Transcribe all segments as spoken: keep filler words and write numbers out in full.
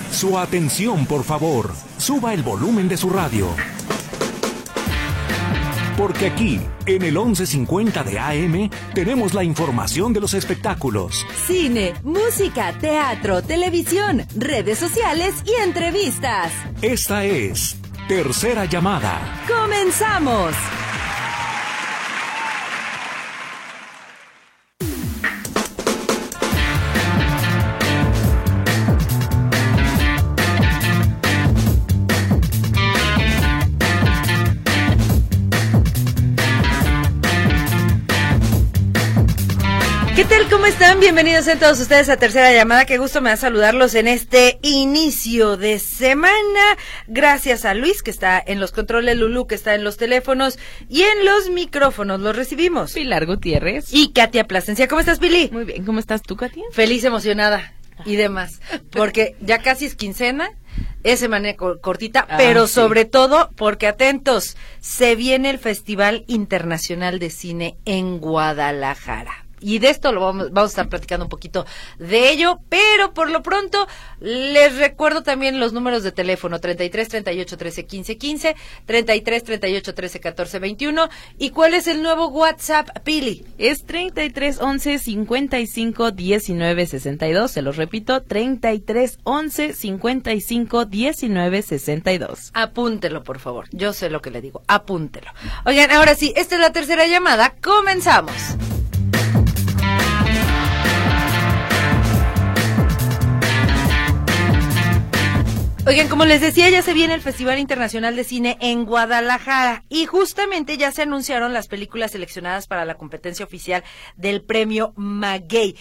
Su atención, por favor. Suba el volumen de su radio. Porque aquí, en el once cincuenta de A M, tenemos la información de los espectáculos. Cine, música, teatro, televisión, redes sociales y entrevistas. Esta es Tercera Llamada. ¡Comenzamos! ¿Qué tal? ¿Cómo están? Bienvenidos a todos ustedes a Tercera Llamada. Qué gusto me da saludarlos en este inicio de semana. Gracias a Luis, que está en los controles, Lulú, que está en los teléfonos y en los micrófonos. Los recibimos. Pilar Gutiérrez. Y Katia Plasencia. ¿Cómo estás, Pili? Muy bien. ¿Cómo estás tú, Katia? Feliz, emocionada y demás. Porque ya casi es quincena. Es semana cortita, ah, pero sí. Sobre todo porque, atentos, se viene el Festival Internacional de Cine en Guadalajara. Y de esto lo vamos, vamos a estar platicando un poquito de ello, pero por lo pronto les recuerdo también los números de teléfono: treinta y tres, treinta y ocho, trece, quince, quince, treinta y tres, treinta y ocho, trece, catorce, veintiuno. ¿Y cuál es el nuevo WhatsApp, Pili? Es treinta y tres, once, cincuenta y cinco, diecinueve, sesenta y dos. Se los repito, treinta y tres, once, cincuenta y cinco, diecinueve, sesenta y dos. Apúntelo, por favor. Yo sé lo que le digo. Apúntelo. Oigan, ahora sí, esta es la tercera llamada. Comenzamos. Oigan, como les decía, ya se viene el Festival Internacional de Cine en Guadalajara y justamente ya se anunciaron las películas seleccionadas para la competencia oficial del premio Maguey.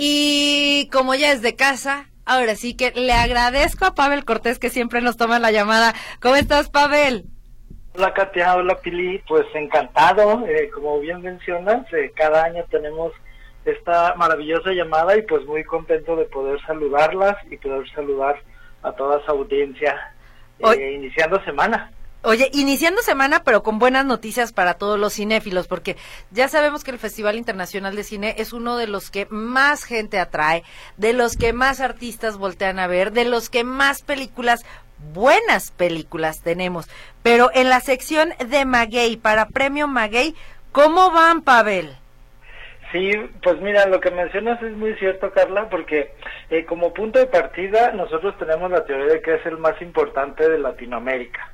Y como ya es de casa, ahora sí que le agradezco a Pavel Cortés, que siempre nos toma la llamada. ¿Cómo estás, Pavel? Hola, Katia. Hola, Pili. Pues encantado. Eh, como bien mencionas, eh, cada año tenemos esta maravillosa llamada y pues muy contento de poder saludarlas y poder saludar a toda su audiencia, eh, Oye, iniciando semana. Oye, iniciando semana, pero con buenas noticias para todos los cinéfilos, porque ya sabemos que el Festival Internacional de Cine es uno de los que más gente atrae, de los que más artistas voltean a ver, de los que más películas, buenas películas tenemos. Pero en la sección de Maguey, para Premio Maguey, ¿cómo van, Pavel? Sí, pues mira, lo que mencionas es muy cierto, Carla, porque eh, como punto de partida nosotros tenemos la teoría de que es el más importante de Latinoamérica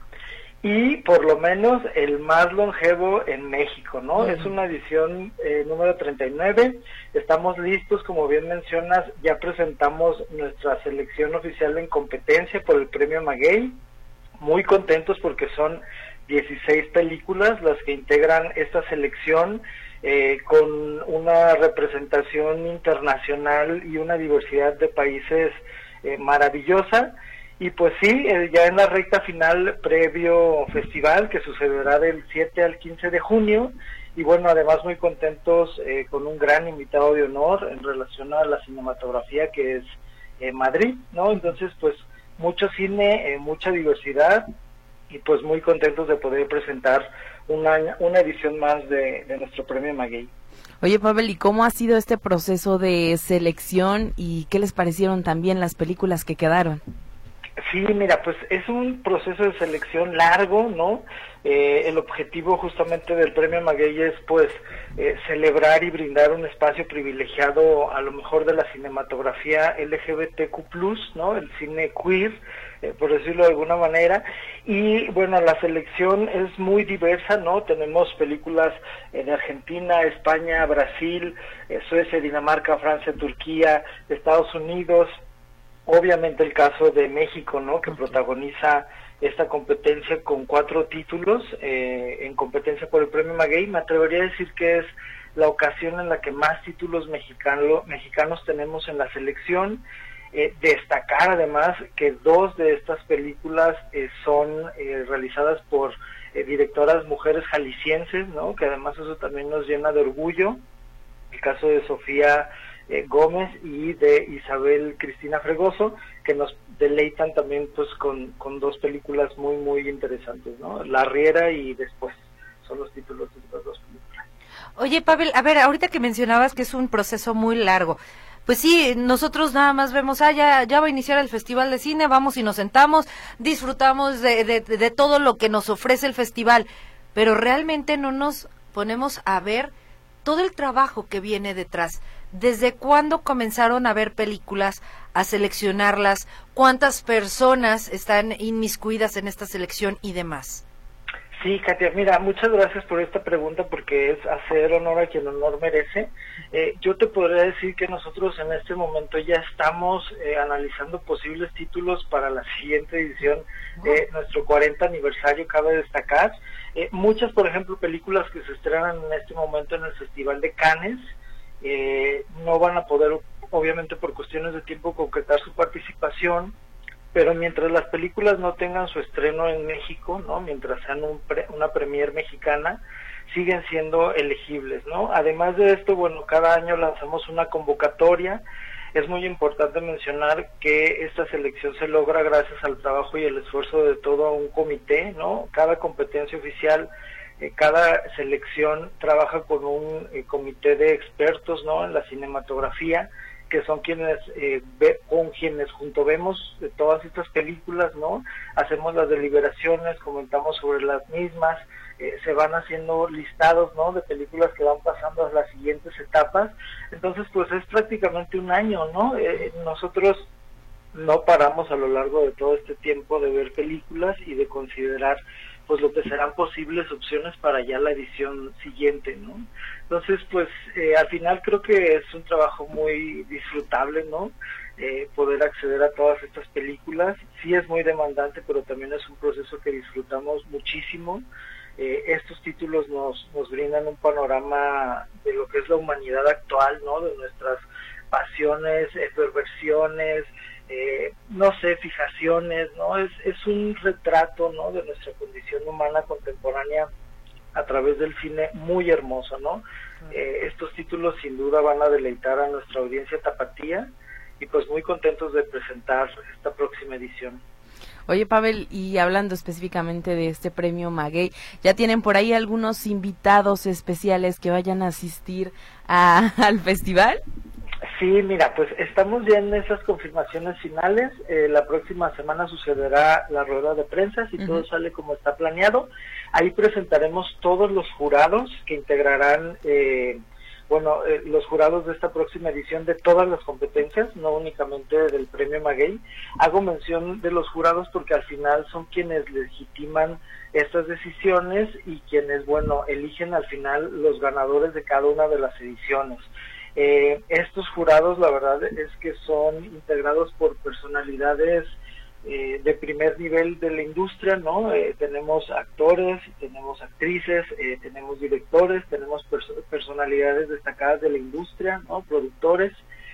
y por lo menos el más longevo en México, ¿no? Uh-huh. Es una edición eh, número treinta y nueve, estamos listos, como bien mencionas, ya presentamos nuestra selección oficial en competencia por el Premio Maguey, muy contentos porque son dieciséis películas las que integran esta selección, Eh, con una representación internacional y una diversidad de países eh, maravillosa. Y pues sí, eh, ya en la recta final previo festival, que sucederá del siete al quince de junio, y bueno, además muy contentos eh, con un gran invitado de honor en relación a la cinematografía, que es eh, Madrid, ¿no? Entonces, pues mucho cine, eh, mucha diversidad, y pues muy contentos de poder presentar una, una edición más de, de nuestro premio Maguey. Oye, Pavel, ¿y cómo ha sido este proceso de selección y qué les parecieron también las películas que quedaron? Sí, mira, pues es un proceso de selección largo, ¿no? Eh, el objetivo justamente del premio Maguey es pues eh, celebrar y brindar un espacio privilegiado a lo mejor de la cinematografía L G B T Q plus, ¿no? El cine queer, eh, por decirlo de alguna manera. Y bueno, la selección es muy diversa, ¿no? Tenemos películas eh, de Argentina, España, Brasil, eh, Suecia, Dinamarca, Francia, Turquía, Estados Unidos. Obviamente el caso de México, ¿no? Que protagoniza esta competencia con cuatro títulos eh, en competencia por el premio Maguey. Me atrevería a decir que es la ocasión en la que más títulos mexicano, mexicanos tenemos en la selección. Eh, destacar además que dos de estas películas eh, son eh, realizadas por eh, directoras mujeres jaliscienses, ¿no? Que además eso también nos llena de orgullo. El caso de Sofía Eh, Gómez y de Isabel Cristina Fregoso, que nos deleitan también pues con, con dos películas muy muy interesantes, ¿no? La Riera y Después son los títulos de estas dos películas. Oye, Pavel, a ver, ahorita que mencionabas que es un proceso muy largo, pues sí, nosotros nada más vemos, ah, ya, ya va a iniciar el Festival de Cine, vamos y nos sentamos, disfrutamos de, de, de todo lo que nos ofrece el festival, pero realmente no nos ponemos a ver todo el trabajo que viene detrás. ¿Desde cuándo comenzaron a ver películas, a seleccionarlas? ¿Cuántas personas están inmiscuidas en esta selección y demás? Sí, Katia, mira, muchas gracias por esta pregunta porque es hacer honor a quien honor merece. Eh, yo te podría decir que nosotros en este momento ya estamos eh, analizando posibles títulos para la siguiente edición, eh, nuestro cuarenta aniversario, cabe destacar. Eh, muchas, por ejemplo, películas que se estrenan en este momento en el Festival de Cannes, eh, no van a poder, obviamente por cuestiones de tiempo, concretar su participación, pero mientras las películas no tengan su estreno en México, ¿no? Mientras sean un pre, una premier mexicana, siguen siendo elegibles, ¿no? Además de esto, bueno, cada año lanzamos una convocatoria. Es muy importante mencionar que esta selección se logra gracias al trabajo y el esfuerzo de todo un comité, ¿no? Cada competencia oficial, eh, cada selección trabaja con un eh, comité de expertos, ¿no? En la cinematografía, que son quienes eh, ve, con quienes junto vemos de todas estas películas, ¿no? Hacemos las deliberaciones, comentamos sobre las mismas, eh, se van haciendo listados, ¿no? De películas que van pasando a las siguientes etapas. Entonces, pues es prácticamente un año, ¿no? Eh, nosotros no paramos a lo largo de todo este tiempo de ver películas y de considerar pues lo que serán posibles opciones para ya la edición siguiente, ¿no? Entonces, pues eh, al final creo que es un trabajo muy disfrutable, ¿no? Eh, poder acceder a todas estas películas. Sí es muy demandante, pero también es un proceso que disfrutamos muchísimo. Eh, estos títulos nos, nos brindan un panorama de lo que es la humanidad actual, ¿no? De nuestras pasiones, eh, perversiones, Eh, no sé, fijaciones, ¿no? Es, es un retrato, ¿no? De nuestra condición humana contemporánea a través del cine muy hermoso, ¿no? Eh, estos títulos sin duda van a deleitar a nuestra audiencia tapatía y pues muy contentos de presentar esta próxima edición. Oye, Pavel, y hablando específicamente de este premio Maguey, ¿ya tienen por ahí algunos invitados especiales que vayan a asistir a, al festival? Sí, mira, pues estamos ya en esas confirmaciones finales. Eh, la próxima semana sucederá la rueda de prensa, si uh-huh. todo sale como está planeado. Ahí presentaremos todos los jurados que integrarán, eh, bueno, eh, los jurados de esta próxima edición de todas las competencias, no únicamente del premio Maguey. Hago mención de los jurados porque al final son quienes legitiman estas decisiones y quienes, bueno, eligen al final los ganadores de cada una de las ediciones. Eh, estos jurados, la verdad es que son integrados por personalidades eh, de primer nivel de la industria, ¿no? Eh, tenemos actores, tenemos actrices, eh, tenemos directores, tenemos perso- personalidades destacadas de la industria, ¿no? Productores.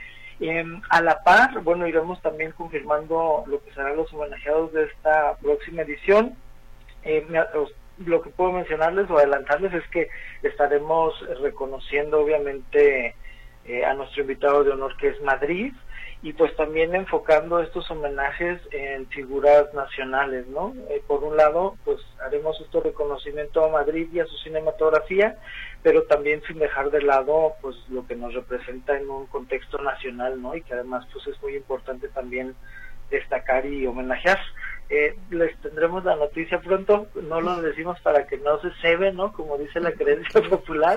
Eh, a la par, bueno, iremos también confirmando lo que serán los homenajeados de esta próxima edición. Eh, me, lo que puedo mencionarles o adelantarles es que estaremos reconociendo, obviamente, Eh, a nuestro invitado de honor, que es Madrid, y pues también enfocando estos homenajes en figuras nacionales, ¿no? Eh, por un lado, pues haremos este reconocimiento a Madrid y a su cinematografía, pero también sin dejar de lado pues lo que nos representa en un contexto nacional, ¿no? Y que además pues es muy importante también destacar y homenajear. Eh, les tendremos la noticia pronto, no lo decimos para que no se cebe, ¿no? Como dice la creencia popular,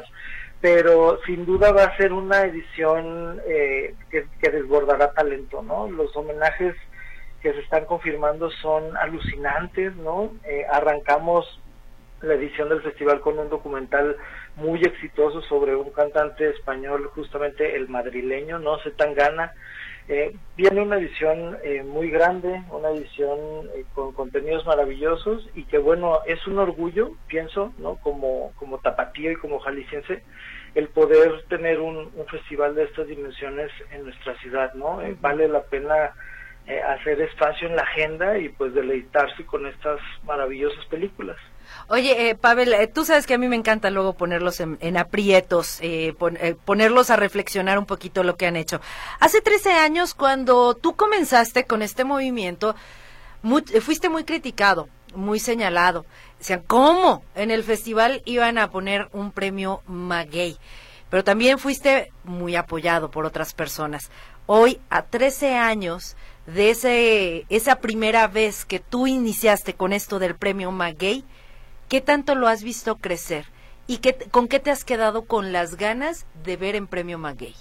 pero sin duda va a ser una edición eh, que, que desbordará talento, ¿no? Los homenajes que se están confirmando son alucinantes, ¿no? Eh, arrancamos la edición del festival con un documental muy exitoso sobre un cantante español, justamente el madrileño, ¿no? Zetangana. Eh, viene una edición eh, muy grande, una edición eh, con contenidos maravillosos y que bueno, es un orgullo, pienso, ¿no? Como, como tapatío y como jalisciense, el poder tener un, un festival de estas dimensiones en nuestra ciudad, ¿no? Eh, vale la pena eh, hacer espacio en la agenda y pues deleitarse con estas maravillosas películas. Oye, eh, Pavel, eh, tú sabes que a mí me encanta luego ponerlos en, en aprietos, eh, pon, eh, ponerlos a reflexionar un poquito lo que han hecho. Hace trece años, cuando tú comenzaste con este movimiento, muy, eh, fuiste muy criticado, muy señalado. O sea, ¿cómo en el festival iban a poner un premio Maguey? pero también fuiste muy apoyado por otras personas. Hoy, a trece años de ese esa primera vez que tú iniciaste con esto del Premio Maguey, ¿qué tanto lo has visto crecer? ¿Y qué, con qué te has quedado con las ganas de ver en Premio Maguey?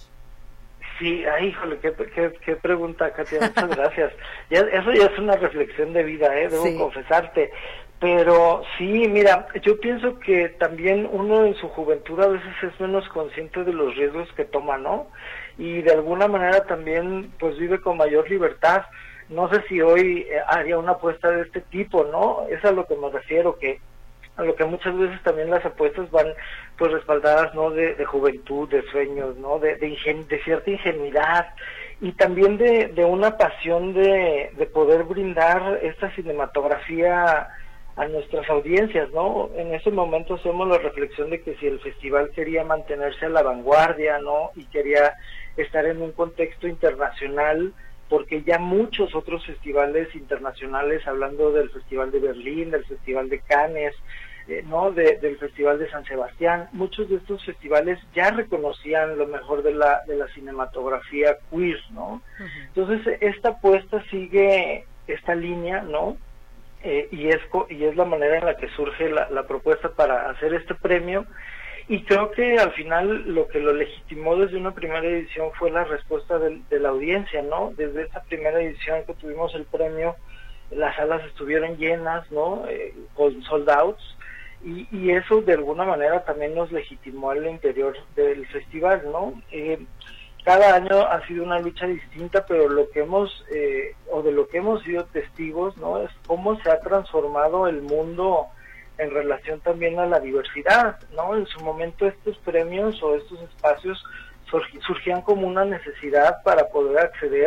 Sí, ay, híjole, qué, qué, qué pregunta, Katia, muchas gracias. Ya, eso ya es una reflexión de vida, ¿eh? Debo sí. confesarte. Pero sí, mira, yo pienso que también uno en su juventud a veces es menos consciente de los riesgos que toma, ¿no? Y de alguna manera también, pues vive con mayor libertad. No sé si hoy eh, haría una apuesta de este tipo, ¿no? Es a lo que me refiero, que a lo que muchas veces también las apuestas van pues respaldadas, ¿no? De, de juventud, de sueños, ¿no? De, de, ingen de cierta ingenuidad y también de, de una pasión de, de poder brindar esta cinematografía a nuestras audiencias, ¿no? En ese momento hacemos la reflexión de que si el festival quería mantenerse a la vanguardia, ¿no? Y quería estar en un contexto internacional, porque ya muchos otros festivales internacionales, hablando del Festival de Berlín, del Festival de Cannes, eh, no, de, del Festival de San Sebastián, muchos de estos festivales ya reconocían lo mejor de la de la cinematografía queer, ¿no? Uh-huh. Entonces esta apuesta sigue esta línea, ¿no? Eh, y es y es la manera en la que surge la, la propuesta para hacer este premio. Y creo que al final lo que lo legitimó desde una primera edición fue la respuesta de, de la audiencia, ¿no? Desde esta primera edición que tuvimos el premio, las salas estuvieron llenas, ¿no? Eh, con sold outs, y, y eso de alguna manera también nos legitimó al interior del festival, ¿no? Eh, cada año ha sido una lucha distinta, pero lo que hemos, eh, o de lo que hemos sido testigos, ¿no? Es cómo se ha transformado el mundo en relación también a la diversidad, ¿no? En su momento estos premios o estos espacios surgían como una necesidad para poder acceder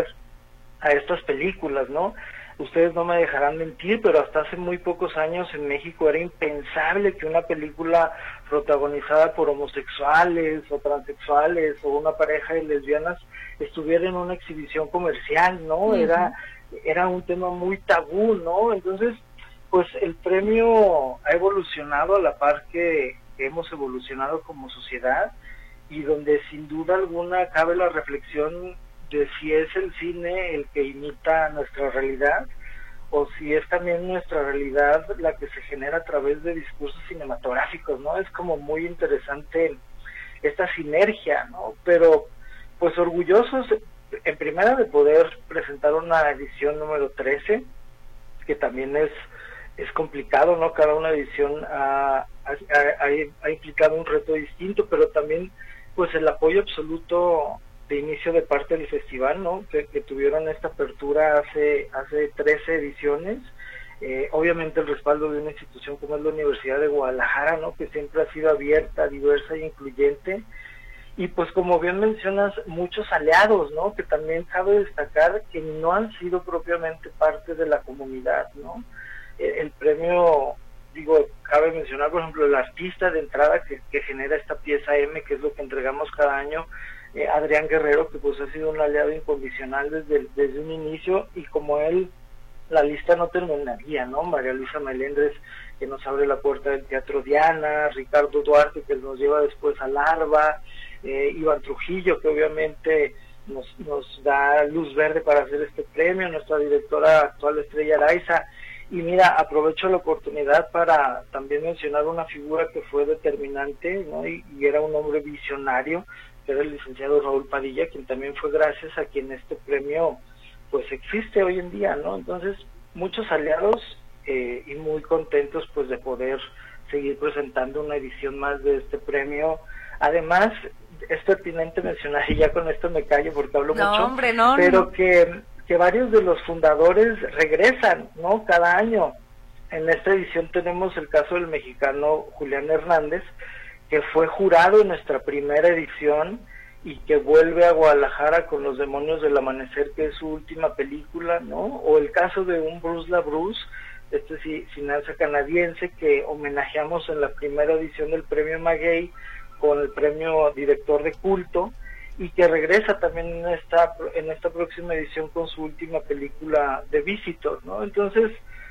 a estas películas, ¿no? Ustedes no me dejarán mentir, pero hasta hace muy pocos años en México era impensable que una película protagonizada por homosexuales o transexuales o una pareja de lesbianas estuviera en una exhibición comercial, ¿no? Uh-huh. Era, era un tema muy tabú, ¿no? Entonces, pues el premio ha evolucionado a la par que, que hemos evolucionado como sociedad, y donde sin duda alguna cabe la reflexión de si es el cine el que imita nuestra realidad o si es también nuestra realidad la que se genera a través de discursos cinematográficos, ¿no? Es como muy interesante esta sinergia, ¿no? Pero pues orgullosos en primera de poder presentar una edición número trece, que también es es complicado, ¿no? Cada una edición ha, ha, ha, ha implicado un reto distinto, pero también pues el apoyo absoluto de inicio de parte del festival, ¿no? Que, que tuvieron esta apertura hace hace trece ediciones, eh, obviamente el respaldo de una institución como es la Universidad de Guadalajara, ¿no? Que siempre ha sido abierta, diversa e incluyente, y pues como bien mencionas, muchos aliados, ¿no? Que también cabe destacar que no han sido propiamente parte de la comunidad, ¿no? El premio, digo, cabe mencionar, por ejemplo, el artista de entrada que, que genera esta pieza M, que es lo que entregamos cada año, eh, Adrián Guerrero, que pues ha sido un aliado incondicional desde, desde un inicio, y como él, la lista no terminaría, ¿no? María Luisa Melendres, que nos abre la puerta del Teatro Diana, Ricardo Duarte, que nos lleva después a Larva, eh, Iván Trujillo, que obviamente nos, nos da luz verde para hacer este premio, nuestra directora actual Estrella Araiza. Y mira, aprovecho la oportunidad para también mencionar una figura que fue determinante, ¿no? Y, y era un hombre visionario, que era el licenciado Raúl Padilla, quien también fue gracias a quien este premio pues existe hoy en día, ¿no? Entonces, muchos aliados eh, y muy contentos pues de poder seguir presentando una edición más de este premio. Además, es pertinente mencionar, y ya con esto me callo porque hablo no, mucho, hombre, no, pero no. que... que varios de los fundadores regresan, ¿no? Cada año. En esta edición tenemos el caso del mexicano Julián Hernández, que fue jurado en nuestra primera edición y que vuelve a Guadalajara con Los Demonios del Amanecer, que es su última película, ¿no? O el caso de un Bruce LaBruce, este cineasta canadiense que homenajeamos en la primera edición del Premio Maguey con el premio Director de Culto, y que regresa también en esta en esta próxima edición con su última película The Visitor, ¿no? Entonces,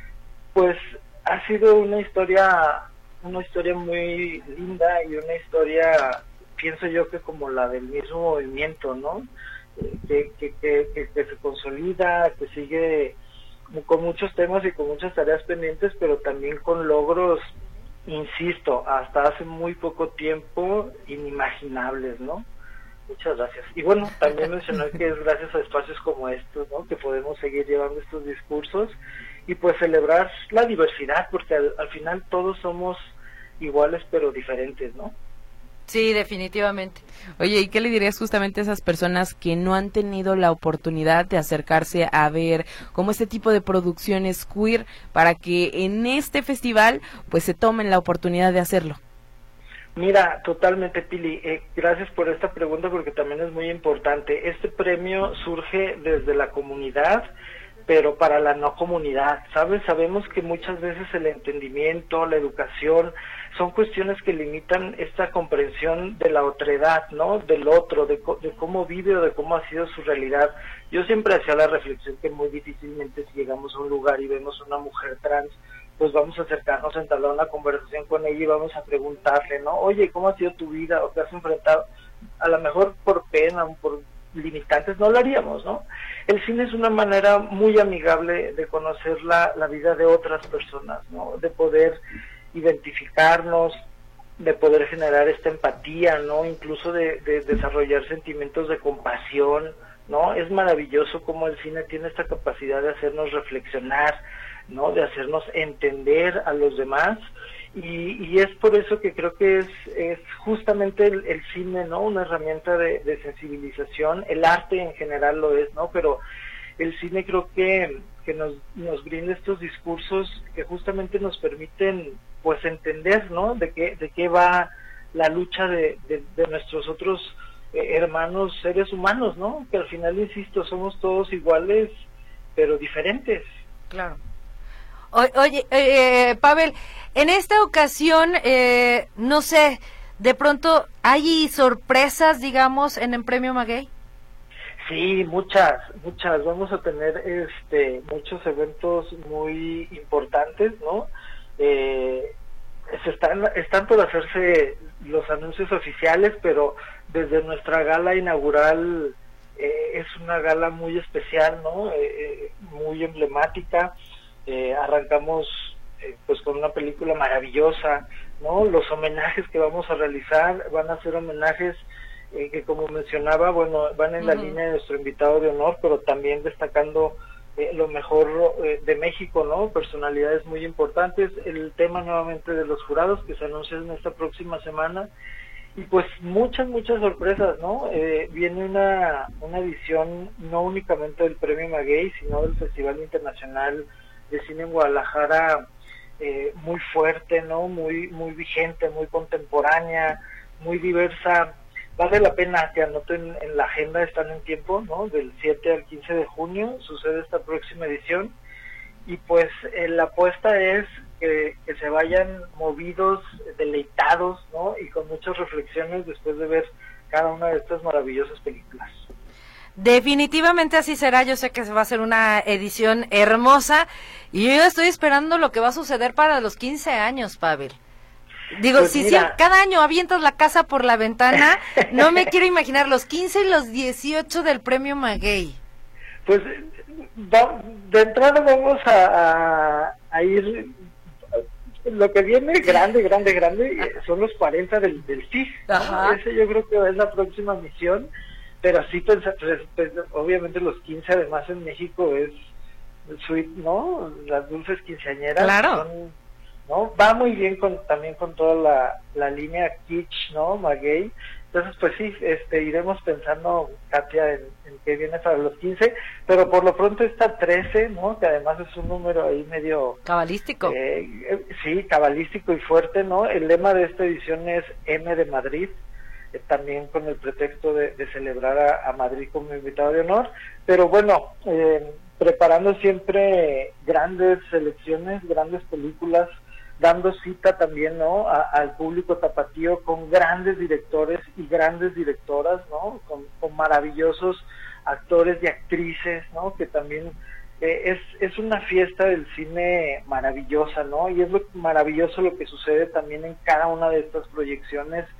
pues ha sido una historia una historia muy linda y una historia pienso yo que como la del mismo movimiento, ¿no? Que, que, que, que, que se consolida, que sigue con muchos temas y con muchas tareas pendientes, pero también con logros, insisto, hasta hace muy poco tiempo inimaginables, ¿no? Muchas gracias. Y bueno, también mencionar que es gracias a espacios como estos, ¿no?, que podemos seguir llevando estos discursos y pues celebrar la diversidad, porque al, al final todos somos iguales pero diferentes, ¿no? Sí, definitivamente. Oye, ¿y qué le dirías justamente a esas personas que no han tenido la oportunidad de acercarse a ver como este tipo de producciones queer para que en este festival pues se tomen la oportunidad de hacerlo? Mira, totalmente, Pili. Eh, gracias por esta pregunta porque también es muy importante. Este premio surge desde la comunidad, pero para la no comunidad, ¿sabes? Sabemos que muchas veces el entendimiento, la educación, son cuestiones que limitan esta comprensión de la otredad, ¿no? Del otro, de, de cómo vive o de cómo ha sido su realidad. Yo siempre hacía la reflexión que muy difícilmente si llegamos a un lugar y vemos a una mujer trans, pues vamos a acercarnos a entablar una conversación con ella y vamos a preguntarle, ¿no? Oye, ¿cómo ha sido tu vida? ¿O te has enfrentado? A lo mejor por pena, por limitantes, no lo haríamos, ¿no? El cine es una manera muy amigable de conocer la, la vida de otras personas, ¿no? De poder identificarnos, de poder generar esta empatía, ¿no? Incluso de, de desarrollar sentimientos de compasión, ¿no? Es maravilloso cómo el cine tiene esta capacidad de hacernos reflexionar, ¿no? De hacernos entender a los demás, y, y es por eso que creo que es, es justamente el, el cine, ¿no? Una herramienta de, de sensibilización. El arte en general lo es, ¿no? Pero el cine creo que, que nos, nos brinda estos discursos que justamente nos permiten pues entender, ¿no? De qué, de qué va la lucha de, de, de nuestros otros eh, hermanos seres humanos, ¿no? Que al final, insisto, somos todos iguales pero diferentes. Claro. O, oye, eh, Pavel, en esta ocasión, eh, no sé, de pronto, ¿hay sorpresas, digamos, en el Premio Maguey? Sí, muchas, muchas. Vamos a tener este muchos eventos muy importantes, ¿no? Eh, se están, están por hacerse los anuncios oficiales, pero desde nuestra gala inaugural eh, es una gala muy especial, ¿no? Eh, muy emblemática. Eh, arrancamos eh, pues con una película maravillosa, ¿no? Los homenajes que vamos a realizar van a ser homenajes eh, que, como mencionaba, bueno, van en la uh-huh. línea de nuestro invitado de honor, pero también destacando eh, lo mejor eh, de México, ¿no? Personalidades muy importantes. El tema nuevamente de los jurados que se anuncian esta próxima semana, y pues muchas, muchas sorpresas, ¿no? Eh, viene una, una edición no únicamente del Premio Maguey, sino del Festival Internacional de Cine en Guadalajara, eh, muy fuerte, ¿no? Muy, muy vigente, muy contemporánea, muy diversa. Vale la pena que anoten en la agenda, están en tiempo, ¿no? Del siete al quince de junio sucede esta próxima edición, y pues eh, la apuesta es que, que se vayan movidos, deleitados, ¿no? Y con muchas reflexiones después de ver cada una de estas maravillosas películas. Definitivamente así será. Yo sé que va a ser una edición hermosa y yo estoy esperando lo que va a suceder para los quince años, Pavel. Digo, pues si, si cada año avientas la casa por la ventana, no me quiero imaginar los quince y los dieciocho del Premio Maguey. Pues va, de entrada vamos a, a, a ir, lo que viene grande, grande, grande, son los cuarenta del, del C I G, ¿no? Ese yo creo que es la próxima misión. Pero sí, pues, pues, obviamente los quince además en México es sweet, ¿no? Las dulces quinceañeras. Claro. Son, ¿no? Va muy bien con también con toda la, la línea kitsch, ¿no? Maguey. Entonces, pues sí, este, iremos pensando, Katia, en, en qué viene para los quince, pero por lo pronto está trece, ¿no? Que además es un número ahí medio... Cabalístico. Eh, eh, sí, cabalístico y fuerte, ¿no? El lema de esta edición es M de Madrid, también con el pretexto de, de celebrar a, a Madrid como invitado de honor, pero bueno, eh, preparando siempre grandes selecciones, grandes películas, dando cita también, ¿no? A, al público tapatío con grandes directores y grandes directoras, ¿no? Con, con maravillosos actores y actrices, ¿no? Que también eh, es, es una fiesta del cine maravillosa, ¿no? Y es lo maravilloso lo que sucede también en cada una de estas proyecciones.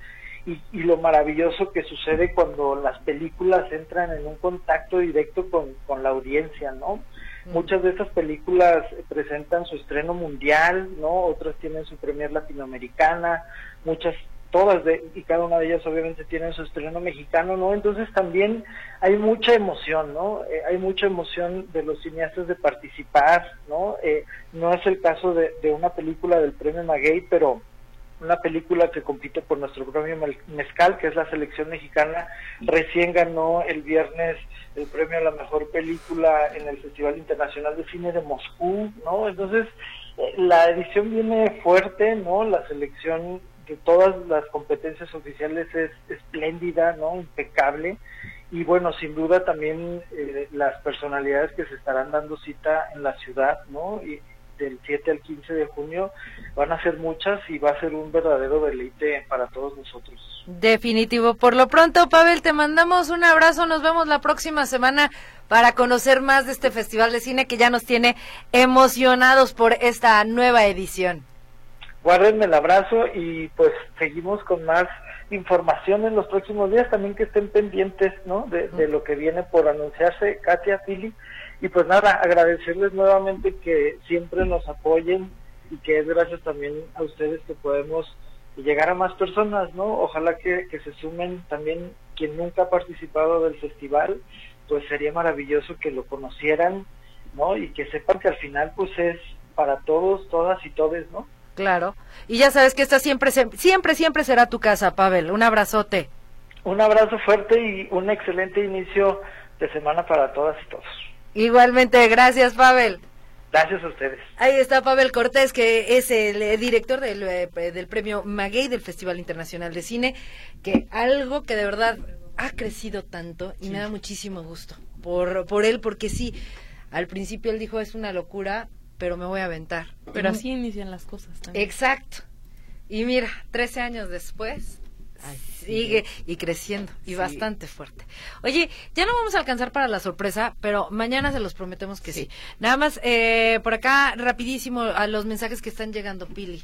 y, y lo maravilloso que sucede cuando las películas entran en un contacto directo con, con la audiencia, ¿no? Mm. Muchas de estas películas presentan su estreno mundial, ¿no? Otras tienen su premier latinoamericana, muchas, todas de, y cada una de ellas obviamente tienen su estreno mexicano, ¿no? Entonces también hay mucha emoción, ¿no? Eh, hay mucha emoción de los cineastas de participar, ¿no? Eh, no es el caso de, de una película del Premio Maguey, pero una película que compite por nuestro premio Mezcal, que es la selección mexicana, recién ganó el viernes el premio a la mejor película en el Festival Internacional de Cine de Moscú, ¿no? Entonces, eh, la edición viene fuerte, ¿no? La selección de todas las competencias oficiales es espléndida, ¿no? Impecable. Y bueno, sin duda también eh, las personalidades que se estarán dando cita en la ciudad, ¿no? Y del siete al quince de junio van a ser muchas y va a ser un verdadero deleite para todos nosotros. Definitivo. Por lo pronto, Pavel, te mandamos un abrazo, nos vemos la próxima semana para conocer más de este Festival de Cine que ya nos tiene emocionados por esta nueva edición. Guárdenme el abrazo y pues seguimos con más información en los próximos días, también que estén pendientes, ¿no? De, de lo que viene por anunciarse, Katia, Pili. Y pues nada, agradecerles nuevamente que siempre nos apoyen y que es gracias también a ustedes que podemos llegar a más personas, ¿no? Ojalá que, que se sumen también quien nunca ha participado del festival, pues sería maravilloso que lo conocieran, ¿no? Y que sepan que al final pues es para todos, todas y todes, ¿no? Claro, y ya sabes que esta siempre, siempre, siempre será tu casa, Pavel. Un abrazote. Un abrazo fuerte y un excelente inicio de semana para todas y todos. Igualmente, gracias, Pavel. Gracias a ustedes. Ahí está Pavel Cortés, que es el eh, director del, eh, del Premio Maguey del Festival Internacional de Cine, que algo que de verdad ha crecido tanto y sí. Me da muchísimo gusto por, por él, porque sí, al principio él dijo es una locura, pero me voy a aventar. Pero así inician las cosas también. Exacto. Y mira, trece años después, ay, sigue sí. y creciendo, y sí. bastante fuerte. Oye, ya no vamos a alcanzar para la sorpresa, pero mañana se los prometemos que sí. sí. Nada más, eh, por acá, rapidísimo, a los mensajes que están llegando, Pili.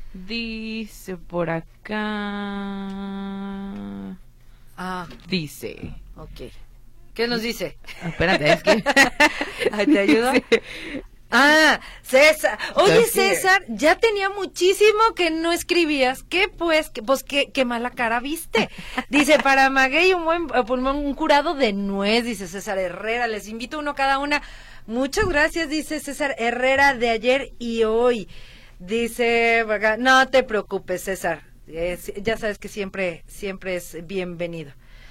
Dice por acá... Ah. Dice... Ok. ¿Qué nos dice? Ah, espérate, es que... ¿Te ayudo? Sí. Ah, César. Oye, César, ya tenía muchísimo que no escribías. ¿Qué pues? ¿Qué, pues qué, qué mala cara viste? Dice, para Maguey un buen pulmón, un curado de nuez, dice César Herrera. Les invito uno cada una. Muchas gracias, dice César Herrera, de ayer y hoy. Dice, no te preocupes, César. Es, ya sabes que siempre, siempre es bienvenido.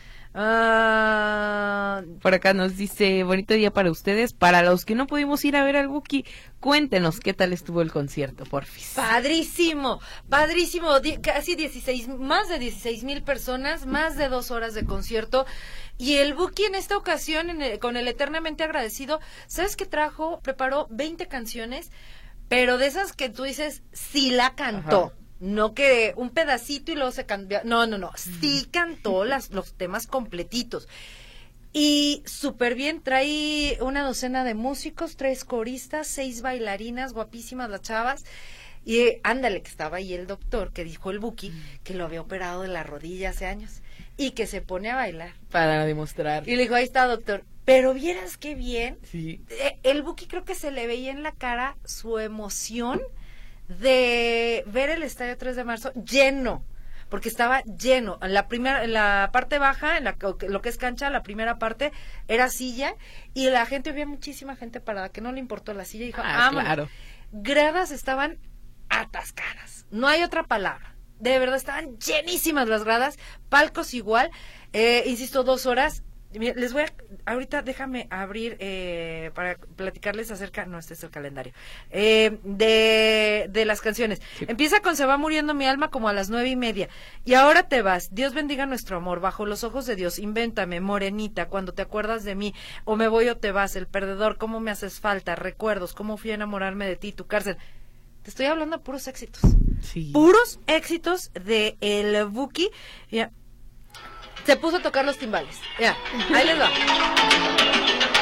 Uh... Por acá nos dice, bonito día para ustedes. Para los que no pudimos ir a ver al Buki, cuéntenos qué tal estuvo el concierto, porfis. Padrísimo, padrísimo, Di- casi dieciséis, más de dieciséis mil personas, más de dos horas de concierto. Y el Buki en esta ocasión, en el, con el eternamente agradecido, ¿sabes qué trajo? Preparó veinte canciones, pero de esas que tú dices, sí la cantó. Ajá. No que un pedacito y luego se cambió. No, no, no. Sí cantó las, los temas completitos. Y súper bien. Trae una docena de músicos, tres coristas, seis bailarinas, guapísimas las chavas. Y eh, ándale, que estaba ahí el doctor, que dijo el Buki, que lo había operado de la rodilla hace años. Y que se pone a bailar. Para demostrar. Y le dijo, ahí está, doctor. Pero vieras qué bien. Sí. Eh, el Buki creo que se le veía en la cara su emoción de ver el estadio tres de marzo lleno, porque estaba lleno. En la primera, en la parte baja, en la, lo que es cancha, la primera parte era silla y la gente, había muchísima gente parada que no le importó la silla y dijo, ah, claro. Gradas estaban atascadas, no hay otra palabra. De verdad estaban llenísimas las gradas, palcos igual, eh, insisto, dos horas. Les voy a, ahorita déjame abrir eh, para platicarles acerca, no, este es el calendario, eh, de, de las canciones. Sí. Empieza con Se va muriendo mi alma como a las nueve y media. Y ahora te vas, Dios bendiga nuestro amor, Bajo los ojos de Dios, Invéntame, Morenita, Cuando te acuerdas de mí, O me voy o te vas, El perdedor, Cómo me haces falta, Recuerdos, Cómo fui a enamorarme de ti, Tu cárcel. Te estoy hablando de puros éxitos. Sí. Puros éxitos de el Buki. Ya. Se puso a tocar los timbales. Ya, ahí les va.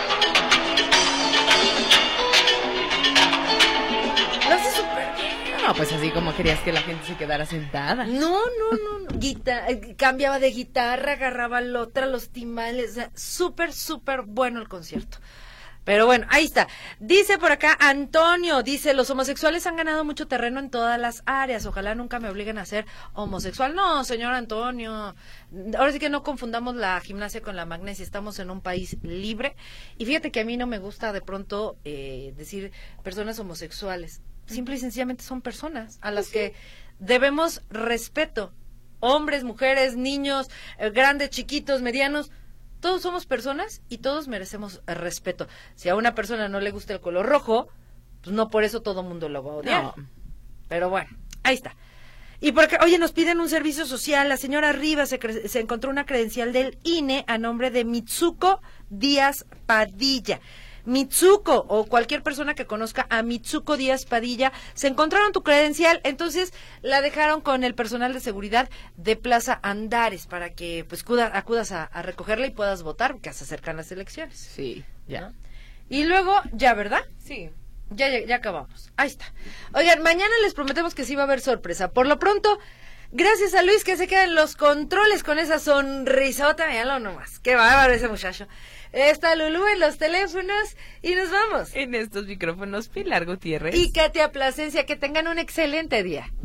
Lo hace súper bien. No, pues así como querías que la gente se quedara sentada. No, no, no, no. Guita- cambiaba de guitarra, agarraba la otra, los timbales, o sea, súper, súper bueno el concierto. Pero bueno, ahí está. Dice por acá Antonio, dice, los homosexuales han ganado mucho terreno en todas las áreas. Ojalá nunca me obliguen a ser homosexual. No, señor Antonio. Ahora sí que no confundamos la gimnasia con la magnesia. Estamos en un país libre. Y fíjate que a mí no me gusta de pronto eh, decir personas homosexuales. Simple y sencillamente son personas a las que debemos respeto. Hombres, mujeres, niños, eh, grandes, chiquitos, medianos. Todos somos personas y todos merecemos respeto. Si a una persona no le gusta el color rojo, pues no por eso todo mundo lo va a odiar. No. Pero bueno, ahí está. Y porque, oye, nos piden un servicio social. La señora Rivas se, cre- se encontró una credencial del I N E a nombre de Mitsuko Díaz Padilla. Mitsuko o cualquier persona que conozca a Mitsuko Díaz Padilla, se encontraron tu credencial, entonces la dejaron con el personal de seguridad de Plaza Andares para que pues acuda, acudas a, a recogerla y puedas votar, porque se acercan las elecciones. Sí, ya. ¿No? Y luego, ya, ¿verdad? Sí. Ya, ya, ya acabamos. Ahí está. Oigan, mañana les prometemos que sí va a haber sorpresa. Por lo pronto, gracias a Luis que se queda en los controles con esa sonrisota, míralo nomás. Qué bárbaro ese muchacho. Está Lulú en los teléfonos y nos vamos. En estos micrófonos, Pilar Gutiérrez Y Katia Plasencia, que tengan un excelente día.